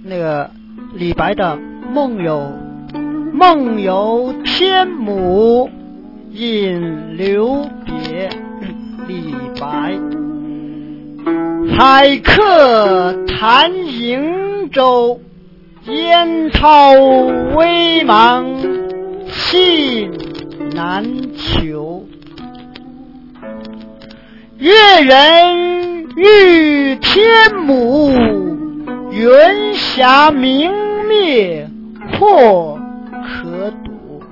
那个李白的梦游天姥引留别，李白。海客谈瀛洲，烟草微茫信难求。越人欲天姥，云霞明灭或可睹。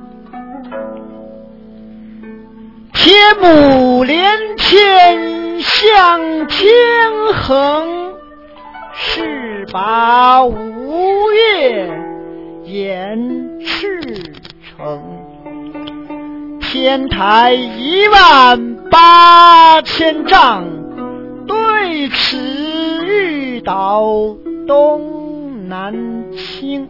天姥连天向天横，势拔吴越掩赤城。天台18000丈，对此欲倒东南倾。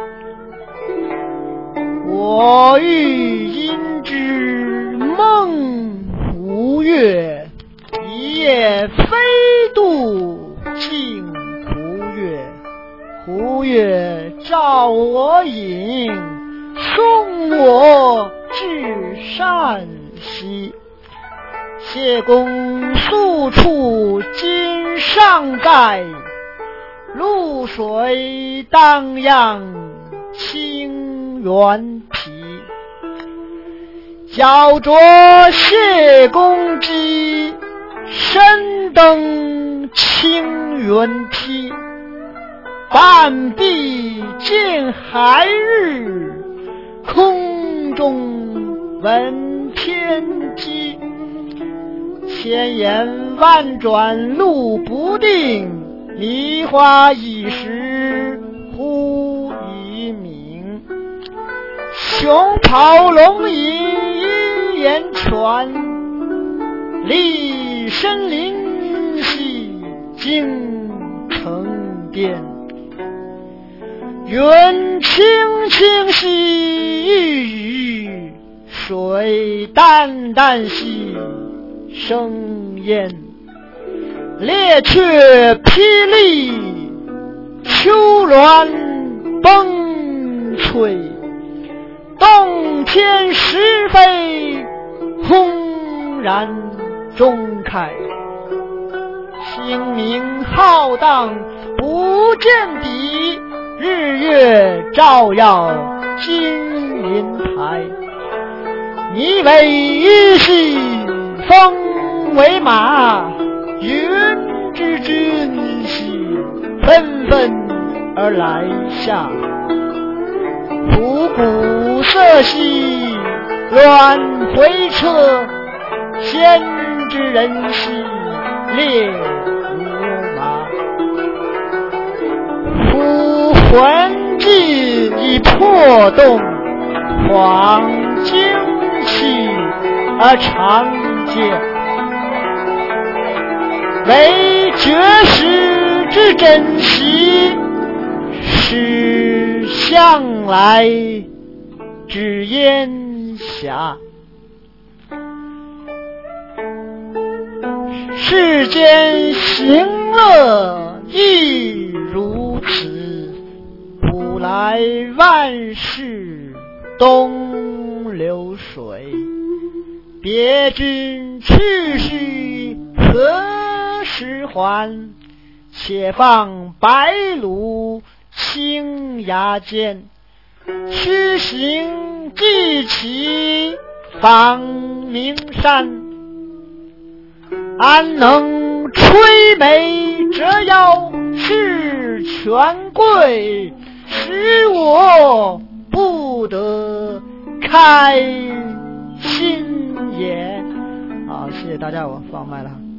我欲因之梦吴越，一夜飞渡镜湖月。湖月照我影，送我至山西。谢公宿处今尚在，渌水荡漾清猿啼。脚着谢公屐，身登清猿梯。半壁见海日，空中闻天鸡。千言万转路不定，梨花一时忽已泯。熊咆龙吟一言传，立深林兮京城巅。云青青兮欲雨，水淡淡兮生烟。列却霹雳，丘峦崩摧。洞天石扉，轰然中开。星明浩荡不见底，日月照耀金银台。你为一兮风为马，云之君兮纷纷而来下。虎鼓瑟兮乱回车，先知人兮列如麻。夫魂悸以魄动，黄精气而长健。为绝世之珍惜，是向来之烟霞。世间行乐亦如此，古来万事东流水。别君去兮何时还？且放白鹿青崖间。驱行既起访名山，安能摧眉折腰事权贵，使我不得开心颜。好，谢谢大家，我放麦了。